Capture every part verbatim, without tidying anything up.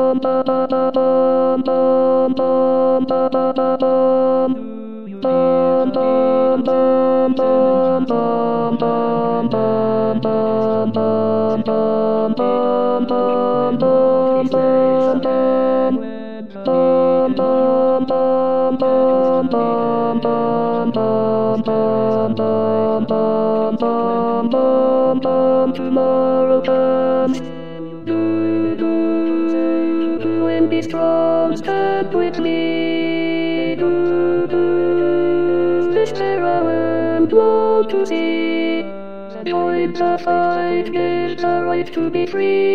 Tomorrow comes. Do, do, do, and be strong, stand with me. Do, do, this terror and want to see. Join the fight, get the right to be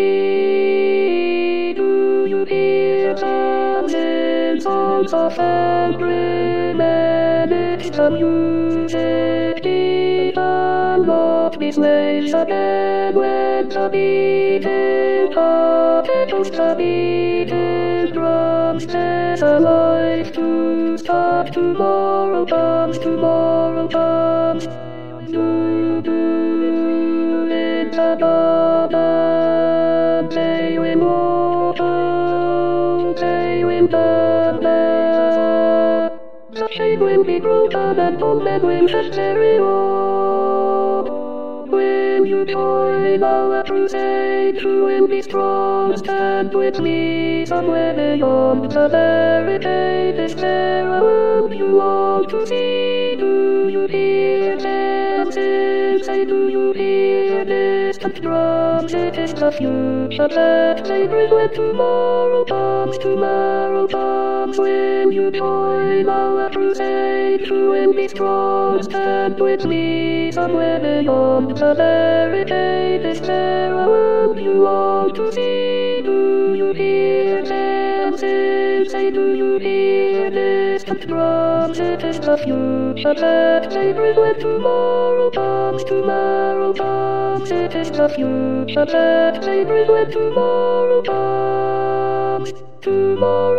free. Do you hear thousands songs of angry men? It's the music in the Lord be slaves again when the beating heart echoes the beating drums. There's a life to start. Tomorrow comes, tomorrow comes. Do, do, in the garden, they will water, they will burn there. The shade will be broken and all men will just carry on. Will you join our crusade? Who will be strong? Stand with me somewhere beyond the barricade. Is there a world you want to see? Do you hear them say, do you hear distant drums? It is the future that they bring when tomorrow comes, tomorrow comes. Will you join our crusade? Who will be strong? Stand with me somewhere beyond the barricade. Is there a world you want to see? Do you hear them say, do you hear distant drums? It is the future that they bring when tomorrow comes, tomorrow comes. It is the future that they bring when tomorrow comes, tomorrow.